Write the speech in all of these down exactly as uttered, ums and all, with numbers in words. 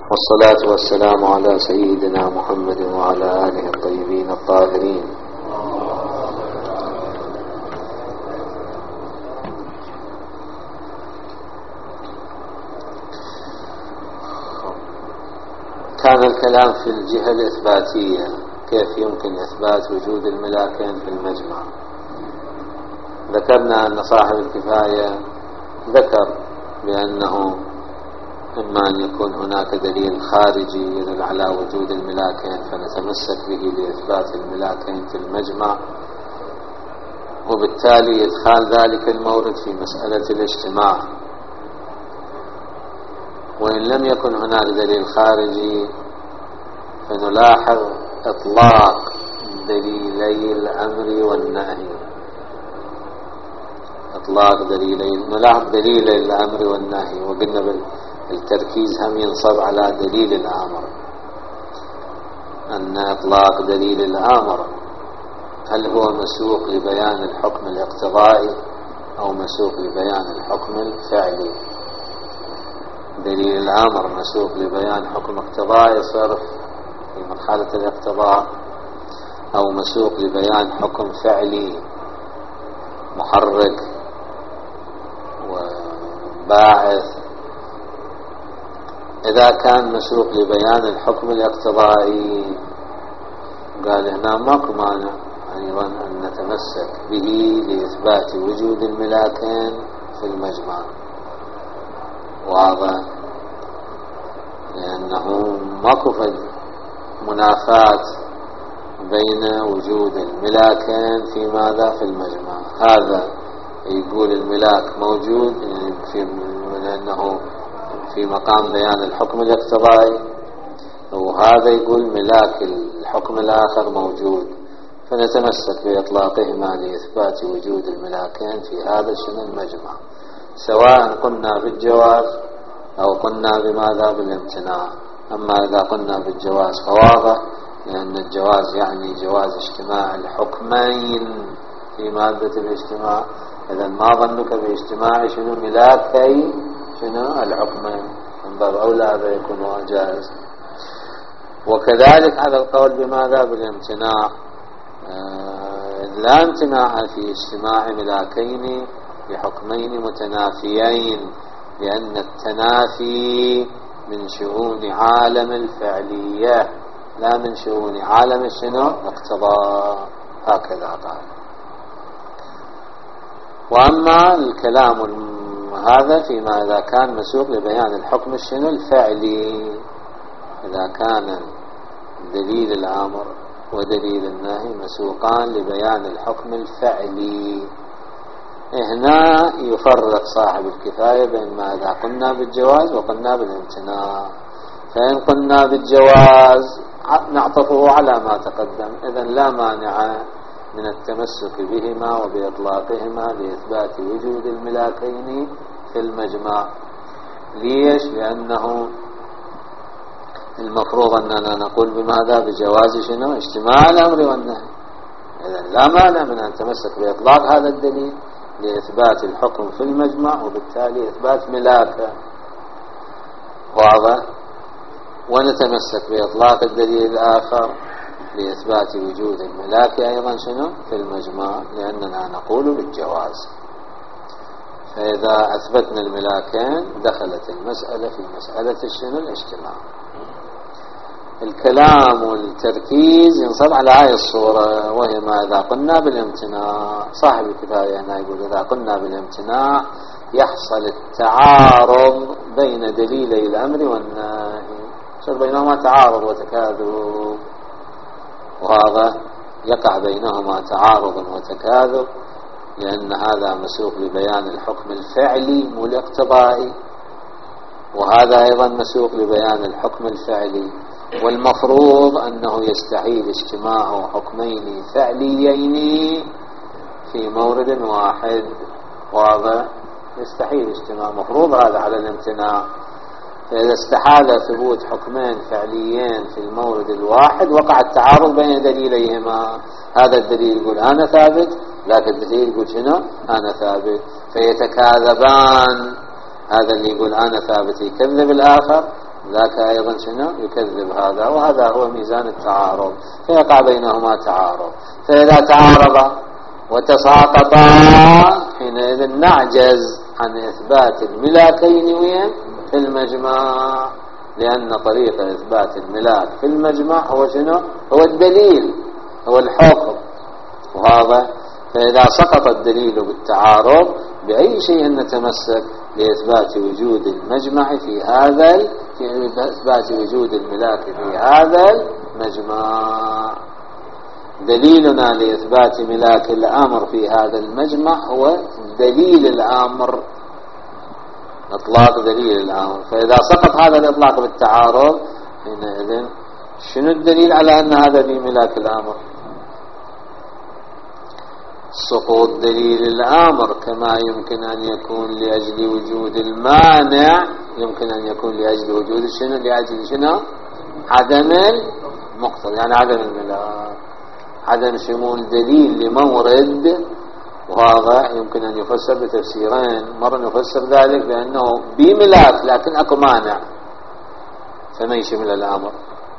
والصلاة والسلام على سيدنا محمد وعلى آله الطيبين الطاهرين. كان الكلام في الجهة الإثباتية، كيف يمكن إثبات وجود الملاكين في المجمع. ذكرنا أن صاحب الكفاية ذكر بأنه إما أن يكون هناك دليل خارجي يدل على وجود الملاكين فنتمسك به لإثبات الملاكين في المجمع، وبالتالي إدخال ذلك المورد في مسألة الاجتماع. وإن لم يكن هناك دليل خارجي فنلاحظ إطلاق دليلي الأمر والنهي. إطلاق دليلي نلاحظ دليل الأمر والنهي، وقلنا بالتركيز هم ينصب على دليل الأمر، أن إطلاق دليل الأمر هل هو مسوق لبيان الحكم الاقتضائي أو مسوق لبيان الحكم الفعلي. دليل الأمر مسوق لبيان حكم اقتضائي صرف في مرحلة الاقتضاء، أو مسوق لبيان حكم فعلي محرك وباعث. إذا كان مسوق لبيان الحكم الاقتضائي قال هنا ماكو مانع أيضا أن نتمسك به لإثبات وجود الملاكين في المجمع، واضح، لأنه ماكو منافاة بين وجود الملاكين في ماذا في المجمع. هذا يقول الملاك موجود في لأنه في مقام بيان الحكم الاقتضائي، وهذا يقول ملاك الحكم الآخر موجود، فنتمسك بإطلاقهما لإثبات وجود الملاكين في هذا شنو المجمع، سواء قلنا بالجواز أو قلنا بماذا بالامتناع. أما إذا قلنا بالجواز فواضح، لأن الجواز يعني جواز اجتماع الحكمين في مادة الاجتماع. إذا ما ظنك باجتماع شنو ملاكي شنو الحكمين، من باب أولى هذا يكون جائز. وكذلك على القول بماذا بالامتناع، آه لا امتناع في اجتماع ملاكين بحكمين متنافيين، لأن التنافي من شؤون عالم الفعلية لا من شؤون عالم شنو الاقتضاء. هكذا قال. وأما الكلام هذا فيما إذا كان مسوق لبيان الحكم الشنو الفعلي، إذا كان دليل الأمر ودليل النهي مسوقان لبيان الحكم الفعلي، هنا يفرق صاحب الكفاية بين ما إذا قلنا بالجواز وقلنا بالامتناع. فإن قلنا بالجواز نعطفه على ما تقدم، إذن لا مانع من التمسك بهما وبإطلاقهما لإثبات وجود الملاكين في المجمع. ليش؟ لأنه المفروض أننا نقول بماذا بجواز شنو اجتماع الأمر والنهي. إذن لا مانع من أن نتمسك بإطلاق هذا الدليل لإثبات الحكم في المجمع، وبالتالي إثبات ملاكه، واضح. ونتمسك بإطلاق الدليل الآخر لإثبات وجود الملاك أيضا شنو في المجمع، لأننا نقول بالجواز. فإذا أثبتنا الملاكين دخلت المسألة في مسألة الشنو الاجتماع. الكلام والتركيز ينصب على هذه الصورة، وهي ما إذا قلنا بالامتناع. صاحب الكفاية هنا يقول إذا قلنا بالامتناع يحصل التعارض بين دليلي الأمر والنهي، صار بينهما تعارض وتكاذب، وهذا يقع بينهما تعارض وتكاذب، لأن هذا مسوق لبيان الحكم الفعلي مو الاقتضائي، وهذا أيضا مسوق لبيان الحكم الفعلي. والمفروض أنه يستحيل اجتماع حكمين فعليين في مورد واحد، وهذا يستحيل اجتماع، مفروض هذا على الامتناع. فإذا استحال ثبوت حكمين فعليين في المورد الواحد وقع التعارض بين دليليهما. هذا الدليل يقول أنا ثابت، لكن الدليل يقول شنو أنا ثابت، فيتكاذبان. هذا اللي يقول أنا ثابت يكذب الآخر، ذاك أيضا شنو يكذب هذا، وهذا هو ميزان التعارض، فيقع بينهما تعارض. فإذا تعارضا وتساقطا حينئذ نعجز عن إثبات الملاكين وين في المجمع، لأن طريق إثبات الملاك في المجمع هو شنو؟ هو الدليل، هو الحكم، وهذا. فإذا سقط الدليل بالتعارض بأي شيء نتمسك لإثبات وجود المجمع في هذا، في إثبات وجود الملاك في هذا المجمع. دليلنا لإثبات ملاك الأمر في هذا المجمع هو دليل الأمر، إطلاق دليل الأمر. فإذا سقط هذا الإطلاق بالتعارض حينئذ شنو الدليل على أن هذا في ملاك الأمر؟ سقوط دليل الأمر كما يمكن أن يكون لأجل وجود المانع، يمكن أن يكون لأجل وجود شنو؟ لأجل شنو؟ عدم المقتضى، يعني عدم الملاك، عدم شمول دليل لمورد. وهذا يمكن أن يفسر بتفسيرين، مرة نفسر ذلك بأنه بملاك لكن أكو مانع فما يشمل الأمر،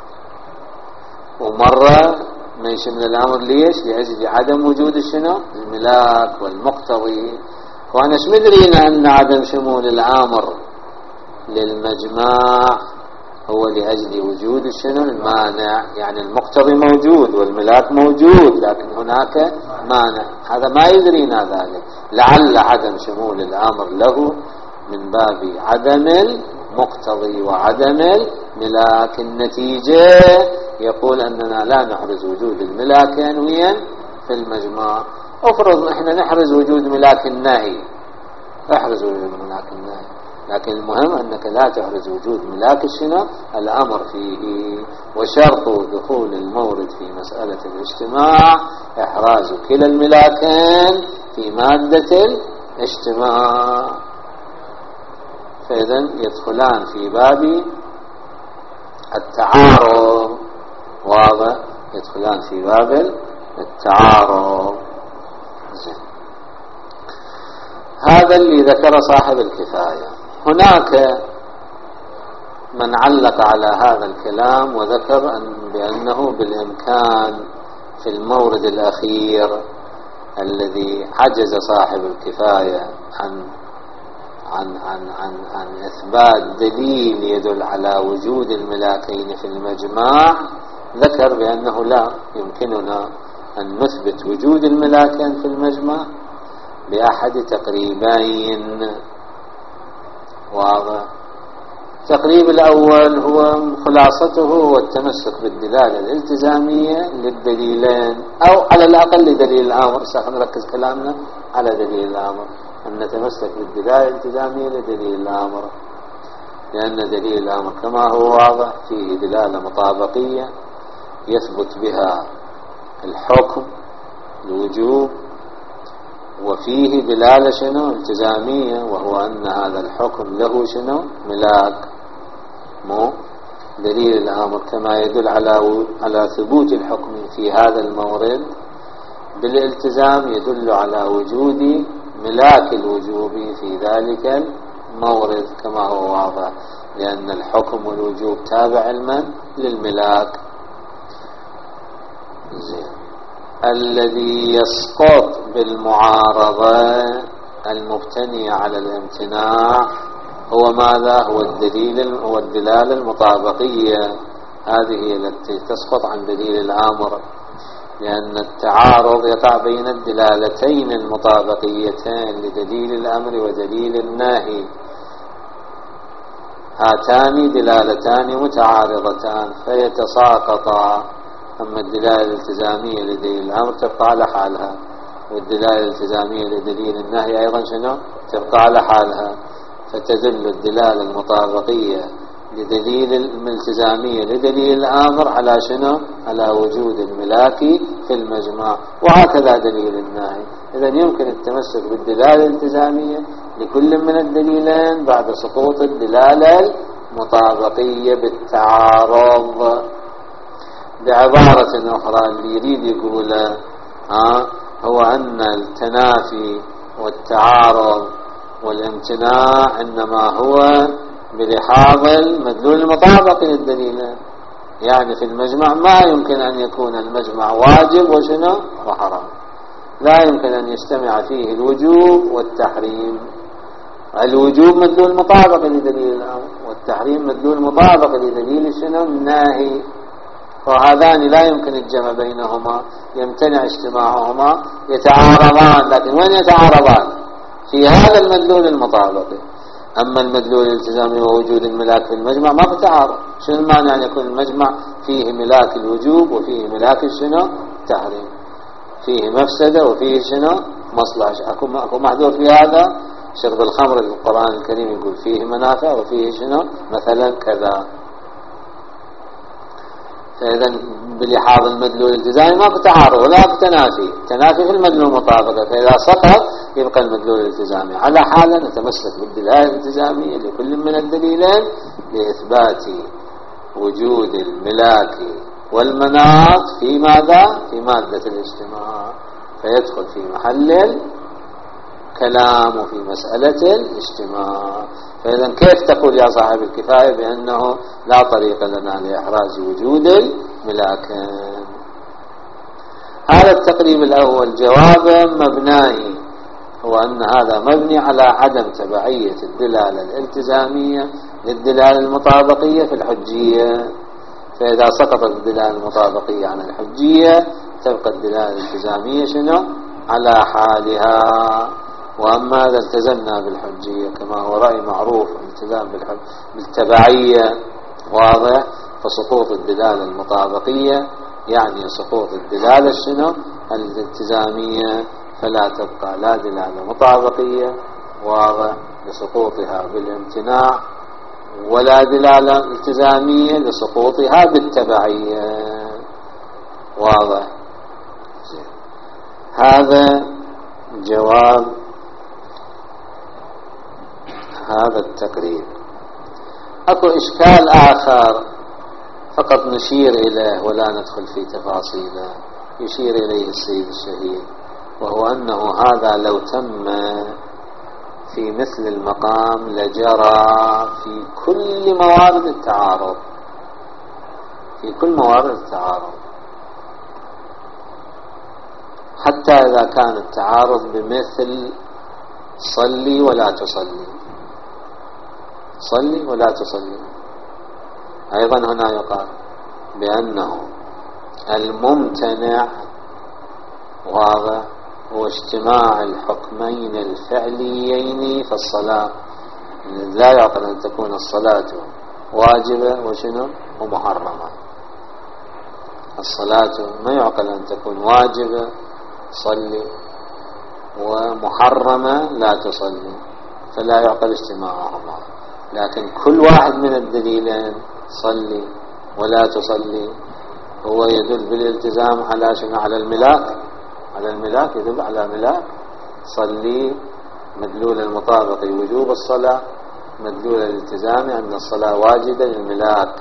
ومرة ما يشمل الأمر ليش؟ لأجل عدم وجود الشنو؟ الملاك والمقتضي. وأنا ايش مدرينا أن عدم شمول الأمر للمجمع هو لأجل وجود الشنو؟ المانع، يعني المقتضي موجود والملاك موجود لكن هناك مانع، هذا ما يدرينا ذلك. لعل عدم شمول الأمر له من باب عدم المقتضي وعدم الملاك. النتيجة يقول أننا لا نحرز وجود الملاكين وين في المجمع. افرض احنا نحرز وجود ملاك النهي، احرز وجود ملاك النهي، لكن المهم أنك لا تحرز وجود ملاك الشنو؟ الأمر فيه. وشرط دخول المورد في مسألة الاجتماع إحراز كلا الملاكين في مادة الاجتماع، فإذن يدخلان في باب التعارض، واضح؟ يدخلان في باب التعارض. زين. هذا اللي ذكر صاحب الكفاية. هناك من علق على هذا الكلام وذكر أن بأنه بالإمكان في المورد الأخير الذي عجز صاحب الكفاية عن عن عن عن, عن إثبات دليل يدل على وجود الملاكين في المجمع، ذكر بأنه لا يمكننا أن نثبت وجود الملاكين في المجمع بأحد تقريبين. واضح؟ التقريب الأول هو خلاصته هو التمسك بالدلالة الالتزامية للدليلين، أو على الأقل لدليل الأمر. سنركز كلامنا على دليل الأمر، أن نتمسك بالدلالة الالتزامية لدليل الأمر، لأن دليل الأمر كما هو واضح فيه دلالة مطابقية يثبت بها الحكم الوجوب، وفيه دلالة شنو؟ التزامية، وهو أن هذا الحكم له شنو؟ ملاك. مو دليل الأمر كما يدل على على ثبوت الحكم في هذا المورد بالالتزام يدل على وجود ملاك الوجوب في ذلك المورد كما هو واضح، لأن الحكم والوجوب تابع لمن؟ للملاك. زين. الذي يسقط بالمعارضة المبتنية على الامتناع هو ماذا؟ هو الدليل، هو الدلالة المطابقية، هذه التي تسقط عن دليل الأمر، لأن التعارض يقع بين الدلالتين المطابقيتين لدليل الأمر ودليل النهي، هاتان دلالتان متعارضتان فيتساقطا. أما الدلالة الالتزامية لدليل الأمر تبقى على حالها، والدلالة الالتزامية لدليل النهي أيضا شنو؟ تبقى على حالها. فتدل الدلالة المطابقية لدليل الالتزامية لدليل الأمر على شنو؟ على وجود الملاك في المجمع، وهكذا دليل النهي. إذن يمكن التمسك بالدلالة الالتزامية لكل من الدليلين بعد سقوط الدلالة المطابقية بالتعارض. بعبارة أخرى اللي يريد يقوله ها هو أن التنافي والتعارض والامتناع إنما هو بلحاظ المدلول المطابق للدليل. يعني في المجمع ما يمكن أن يكون المجمع واجب وشنو وحرام، لا يمكن أن يجتمع فيه الوجوب والتحريم. الوجوب مدلول مطابق لدليل الأمر، والتحريم مدلول مطابق لدليل شنو الناهي، فهذان لا يمكن الجمع بينهما، يمتنع اجتماعهما، يتعارضان. لكن وين يتعارضان؟ في هذا المدلول المطابق. أما المدلول الالتزامي ووجود الملاك في المجمع ما في تعارض. شنو المعنى أن يكون المجمع فيه ملاك الوجوب وفيه ملاك شنو التحريم، فيه مفسدة وفيه شنو مصلحة؟ أكو أكو محذور في هذا؟ شرب الخمر القرآن الكريم يقول فيه منافع وفيه شنو مثلا كذا. فإذا بلحاظ المدلول الالتزامي ما في تعارض ولا في تنافي، تنافي في المدلول المطابقة. فإذا سقط يبقى المدلول الالتزامي. على حال نتمسك بالدلالة الالتزامية لكل من الدليلين لإثبات وجود الملاك والمناط في ماذا؟ في مادة الاجتماع، فيدخل في محل الكلام وفي مسألة الاجتماع. فإذا كيف تقول يا صاحب الكفاية بأنه لا طريق لنا لإحراز وجود الملاكين؟ هذا التقريب الأول جواب مبنائي، هو أن هذا مبني على عدم تبعية الدلالة الالتزامية للدلالة المطابقية في الحجية. فإذا سقطت الدلالة المطابقية عن الحجية تبقى الدلالة الالتزامية شنو على حالها. وأما إذا التزمنا بالحجية كما هو رأي معروف الالتزام بالتبعية واضح، فسقوط الدلالة المطابقية يعني سقوط الدلالة شنو الالتزامية، فلا تبقى لا دلالة مطابقية واضح لسقوطها بالامتناع، ولا دلالة التزامية لسقوطها بالتبعية واضح. هذا جواب هذا التقرير. أكو إشكال آخر فقط نشير إليه ولا ندخل في تفاصيله، يشير إليه السيد الشهيد، وهو أنه هذا لو تم في مثل المقام لجرى في كل موارد التعارض، في كل موارد التعارض، حتى إذا كان التعارض بمثل صلي ولا تصلي، صلي ولا تصلي، أيضا هنا يقال بأنه الممتنع واضح هو اجتماع الحكمين الفعليين في الصلاة. لا يعقل أن تكون الصلاة واجبة وشنو ومحرمة. الصلاة ما يعقل أن تكون واجبة صلي ومحرمة لا تصلي، فلا يعقل اجتماعهما. لكن كل واحد من الدليلين صلي ولا تصلي هو يدل بالالتزام على شنو؟ على الملاك، على الملاك، يدل على ملاك. صلي مدلول المطابق وجوب الصلاة، مدلول الالتزام أن الصلاة واجبة للملاك.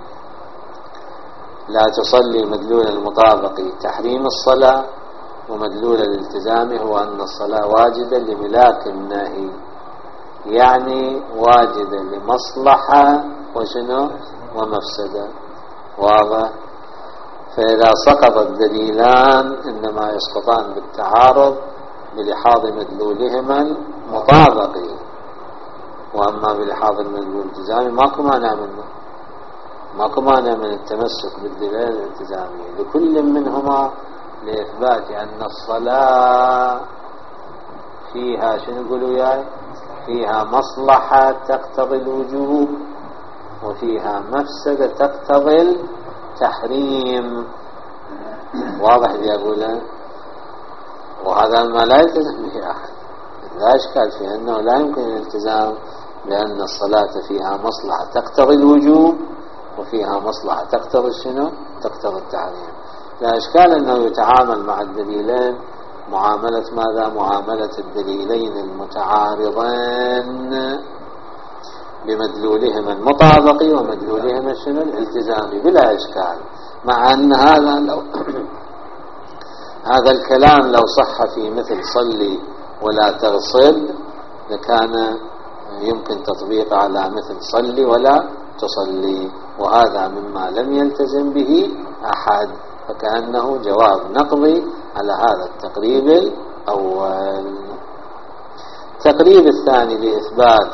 لا تصلي مدلول المطابق تحريم الصلاة، ومدلول الالتزام هو أن الصلاة واجبة لملاك الناهي، يعني واجبة لمصلحة وشنو ومفسدة واضح. فإذا سقط الدليلان إنما يسقطان بالتعارض بلحاظ مدلولهما المطابق، وأما بلحاظ المدلول الالتزامي ماكو مانع منه، ماكو مانع من التمسك بالدلالة الالتزامية لكل منهما لإثبات أن الصلاة فيها شنو يقولوا ياي فيها مصلحة تقتضي الوجوب وفيها مفسدة تقتضي التحريم واضح اللي أقوله. وهذا ما لا يلتزم به أحد، لا إشكال فيه أنه لا يمكن الالتزام لأن الصلاة فيها مصلحة تقتضي الوجوب وفيها مصلحة تقتضي شنو تقتضي التحريم. لا إشكال أنه يتعامل مع الدليلين معاملة ماذا؟ معاملة الدليلين المتعارضين بمدلولهما المطابقي ومدلولهما شنو الالتزامي بلا إشكال. مع أن هذا لو هذا الكلام لو صح في مثل صلي ولا تغصب لكان يمكن تطبيق على مثل صلي ولا تصلي، وهذا مما لم يلتزم به أحد، فكأنه جواب نقضي على هذا التقريب الأول. التقريب الثاني لإثبات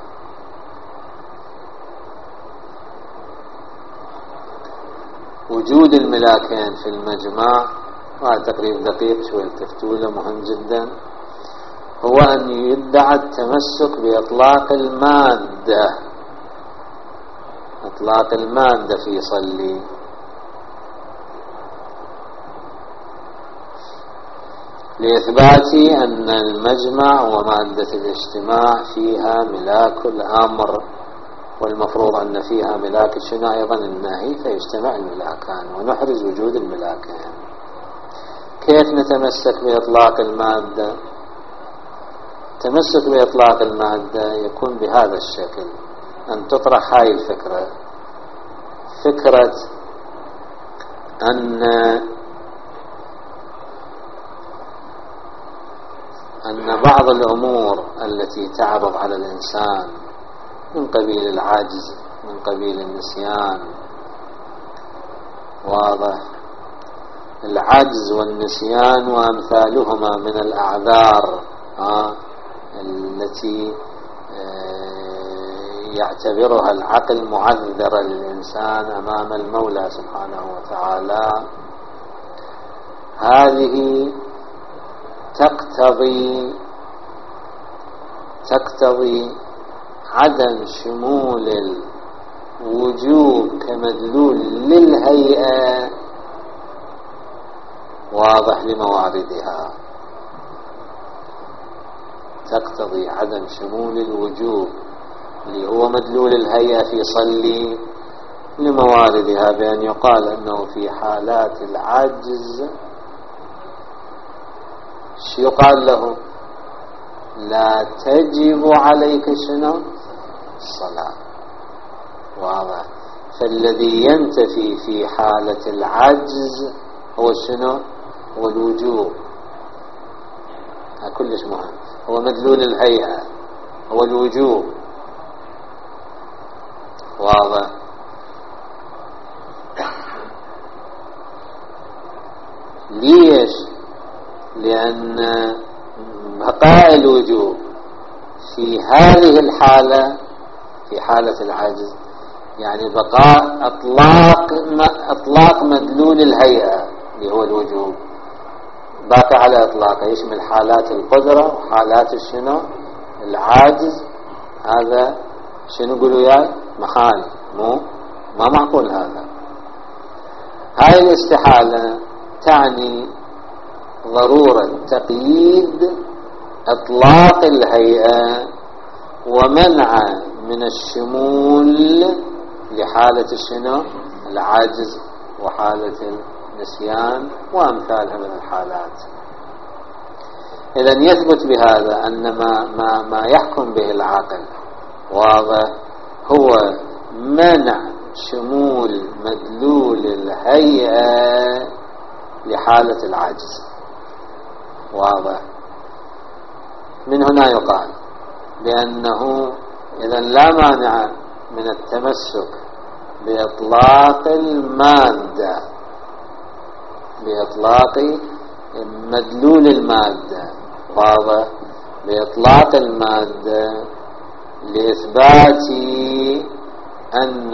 وجود الملاكين في المجمع، وهذا تقريب دقيق شوي التفتوا له مهم جدا، هو أن يدعى التمسك بإطلاق المادة، إطلاق المادة في صلي، لإثبات أن المجمع ومادة الاجتماع فيها ملاك الأمر، والمفروض أن فيها ملاك شنو أيضا النهي، فيجتمع الملاكان ونحرز وجود الملاكين. كيف نتمسك بإطلاق المادة؟ التمسك بإطلاق المادة يكون بهذا الشكل، أن تطرح هاي الفكرة، فكرة أن أن بعض الأمور التي تعرض على الإنسان من قبيل العجز، من قبيل النسيان، واضح، العجز والنسيان وأمثالهما من الأعذار آه التي آه يعتبرها العقل معذرة للإنسان أمام المولى سبحانه وتعالى، هذه تقتضي تقتضي عدم شمول الوجوب كمدلول للهيئة واضح لمواردها، تقتضي عدم شمول الوجوب اللي هو مدلول الهيئة في صلي لمواردها، بأن يقال أنه في حالات العجز شو يقال له؟ لا تجب عليك شنو؟ الصلاة، واضح. فالذي ينتفي في حالة العجز هو شنو؟ هو الوجوب، هذا كلش مهم، هو مدلول الهيئة، هو الوجوب، واضح. ليش؟ لأن بقاء الوجوب في هذه الحالة، في حالة العجز، يعني بقاء أطلاق أطلاق مدلول الهيئة اللي هو الوجوب، باقي على إطلاقه، يشمل حالات القدرة وحالات الشنو العاجز. هذا شنو يقولوا ياي محال، مو ما معقول. هذا هاي الاستحالة تعني ضرورة تقييد إطلاق الهيئة ومنع من الشمول لحالة الشنو العاجز وحالة النسيان وأمثالها من الحالات. إذن يثبت بهذا أن ما, ما, ما يحكم به العقل واضح هو منع شمول مدلول الهيئة لحالة العجز، واضح. من هنا يقال بأنه إذن لا مانع من التمسك بإطلاق المادة، بإطلاق مدلول المادة، واضح، بإطلاق المادة لإثبات أن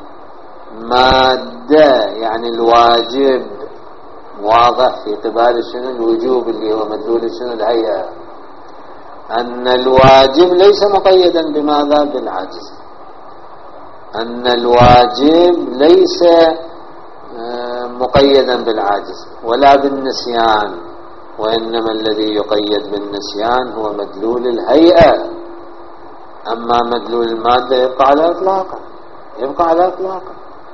المادة يعني الواجب، واضح، في قبال شنو الوجوب اللي هو مدلول شنو الهيئة، أن الواجب ليس مقيدا بماذا؟ بالعجز، أن الواجب ليس مقيدا بالعجز ولا بالنسيان، وإنما الذي يقيد بالنسيان هو مدلول الهيئة، أما مدلول المادة يبقى على إطلاقه، يبقى على إطلاقه.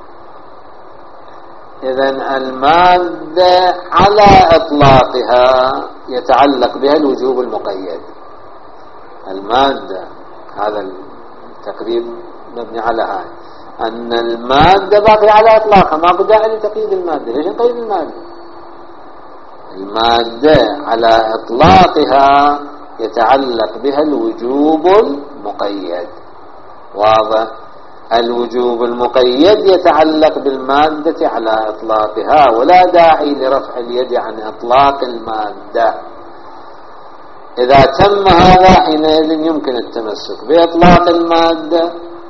إذن المادة على إطلاقها يتعلق بها الوجوب المقيد، المادة، هذا التقريب مبني على هذا، أن المادة باقي على إطلاقها، ما بدأ لتقييد المادة. ليش نقيد المادة؟ المادة على إطلاقها يتعلق بها الوجوب مقيد. واضح؟ الوجوب المقيد يتعلق بالمادة على إطلاقها، ولا داعي لرفع اليد عن إطلاق المادة. إذا تم هذا حينئذ يمكن التمسك بإطلاق المادة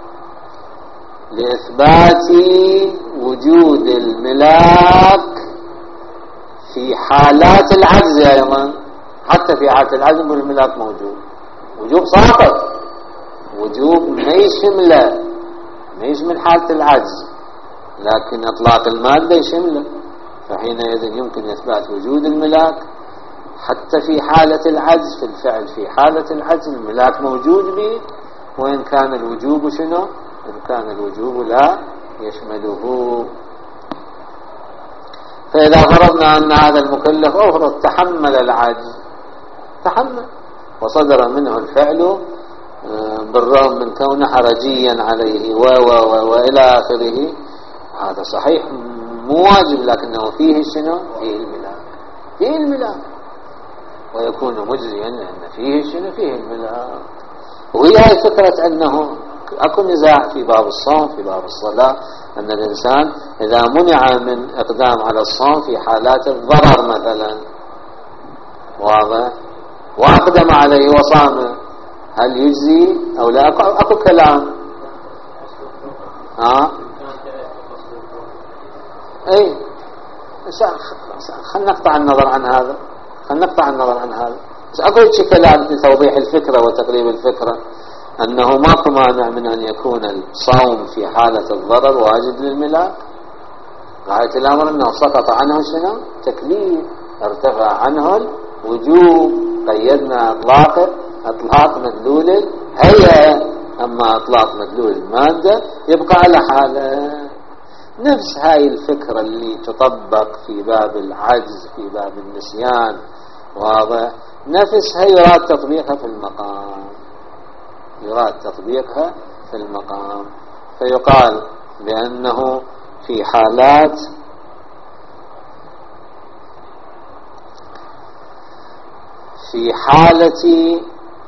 لإثبات وجود الملاك في حالات العجز أيضا. حتى في حالة العجز الملاك موجود، وجوب ساقط، وجوب ما يشمله، ما يشمل حالة العجز، لكن إطلاق المادة يشمله. فحينئذ يمكن إثبات وجود الملاك حتى في حالة العجز. في الفعل في حالة العجز الملاك موجود به، وإن كان الوجوب شنو؟ إن كان الوجوب لا يشمله. فإذا فرضنا أن هذا المكلف أفرض تحمل العجز، تحمل وصدر منه الفعل بالرغم من كونه حرجيا عليه و و و وإلى آخره، هذا صحيح مو واجب، لكنه فيه شنو؟ فيه الملاك، فيه الملاك، ويكون مجزيا لأن فيه شنو؟ فيه الملاك. وهي هاي فكرة أنه أكو نزاع في باب الصوم في باب الصلاة، أن الإنسان إذا منع من إقدام على الصوم في حالات الضرر مثلا، واضح، وأقدم عليه وصام، هل يجزي أو لا؟ أكو, أكو كلام. ها أي خلنا نقطع النظر عن هذا، خلنا نقطع النظر عن هذا. بس أكو كلام لتوضيح الفكرة وتقريب الفكرة، أنه ماكو مانع من أن يكون الصوم في حالة الضرر واجب للملاك. غاية الأمر أنه سقط عنه شنو؟ تكليف، ارتفع عنه الوجوب، قيدنا إطلاقه إطلاق مدلول الهيئة، أما إطلاق مدلول المادة يبقى على حاله. نفس هاي الفكرة اللي تطبق في باب العجز في باب النسيان، واضح، نفسها يراد تطبيقها في المقام، يراد تطبيقها في المقام. فيقال بأنه في حالات في حالة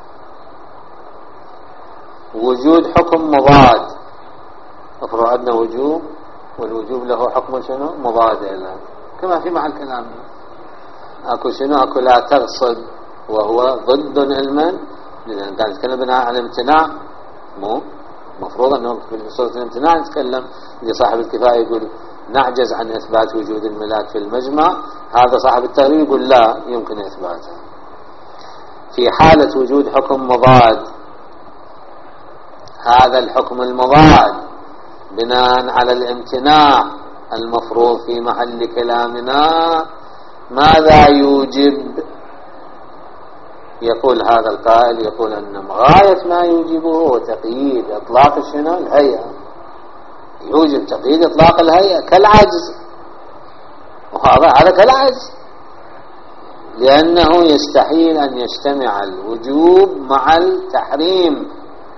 وجود حكم مضاد، افرض عندنا وجوب والوجوب له حكم شنو؟ مضاد له، كما في محل كلامنا. اكو شنو؟ اكو لا تغصب وهو ضد علما، لأن كان نتكلم عن الامتناع، مو مفروض أنه في صورة الامتناع نتكلم. لصاحب الكفاية يقول نعجز عن إثبات وجود الملاك في المجمع، هذا صاحب التغريب يقول لا يمكن إثباته. في حالة وجود حكم مضاد، هذا الحكم المضاد بناء على الامتناع المفروض في محل كلامنا ماذا يوجب؟ يقول هذا القائل، يقول أن غاية ما يوجبه هو تقييد إطلاق شنو؟ الهيئة، يوجب تقييد إطلاق الهيئة كالعجز، وهذا هذا كالعجز، لأنه يستحيل أن يجتمع الوجوب مع التحريم.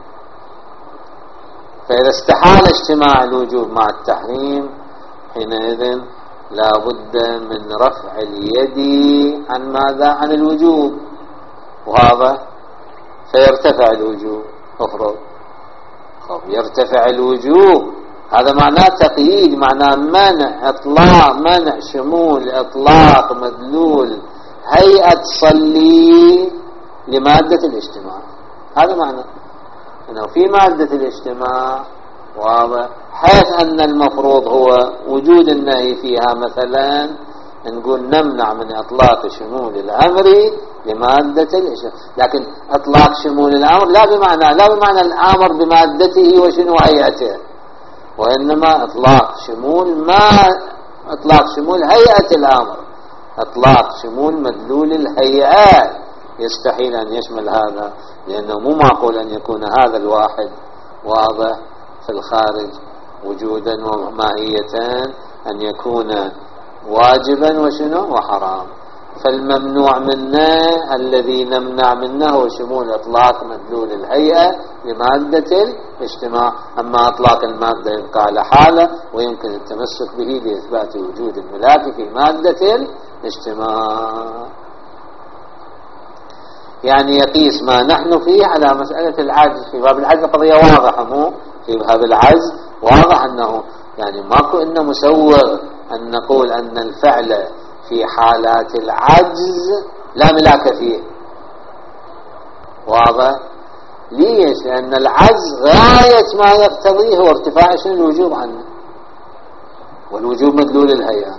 فإذا استحال اجتماع الوجوب مع التحريم حينئذ لا بد من رفع اليد عن ماذا؟ عن الوجوب، وهذا فيرتفع الوجوب. افرض خب يرتفع الوجوب، هذا معناه تقييد، معناه منع اطلاق، منع شمول اطلاق مدلول هيئة صلي لمادة الاجتماع. هذا معناه انه في مادة الاجتماع واضح، حيث ان المفروض هو وجود النهي فيها، مثلا نقول نمنع من اطلاق شمول الامر لمادة الاشياء، لكن اطلاق شمول الامر لا بمعنى لا بمعنى الامر بمادته وشنو هيئته، وانما اطلاق شمول ما اطلاق شمول هيئة الامر، اطلاق شمول مدلول الهيئات. يستحيل ان يشمل هذا، لانه مو معقول ان يكون هذا الواحد واضح في الخارج وجودا وماهية ان يكون واجبا وشنو وحرام. فالممنوع منه الذي نمنع منه هو شمول اطلاق مدلول الهيئة لمادة الاجتماع، اما اطلاق المادة يبقى على حاله ويمكن التمسك به لإثبات وجود الملاك في مادة الاجتماع. يعني يقيس ما نحن فيه على مسألة العجز. في باب العجز قضية واضحة، مو في باب العجز واضح أنه يعني ماكو إنه مسوغ أن نقول أن الفعل في حالات العجز لا ملاك فيه. واضح؟ ليش؟ لأن العجز غاية ما يقتضيه هو ارتفاع شنو الوجوب عنه، والوجوب مدلول الهيئة،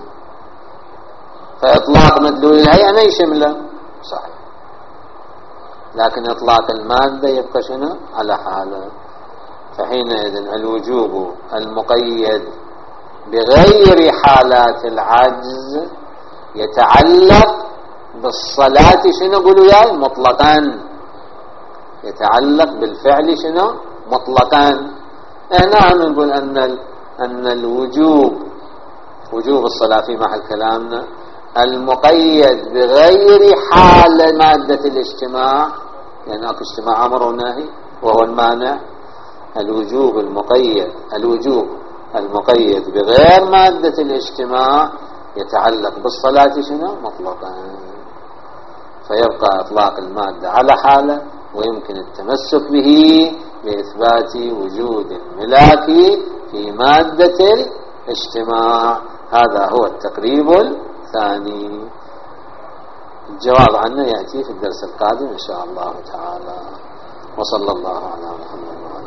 فإطلاق مدلول الهيئة ما يشمله صحيح، لكن إطلاق المادة يبقى شنو على حاله. فحينئذ الوجوب المقيد بغير حالات العجز يتعلق بالصلاة شنو قولوا ياي مطلقا، يتعلق بالفعل شنو مطلقا. هنا نقول أن أن الوجوب وجوب الصلاة في محل كلامنا المقيد بغير حال مادة الاجتماع، لأن يعني اجتماع أمر ونهي وهو المانع. الوجوب المقيد الوجوب المقيد بغير مادة الاجتماع يتعلق بالصلاة شنو مطلقا، فيبقى إطلاق المادة على حاله ويمكن التمسك به بإثبات وجود الملاك في مادة الاجتماع. هذا هو التقريب الثاني. الجواب عنه يأتي في الدرس القادم إن شاء الله تعالى. وصلى الله على محمد.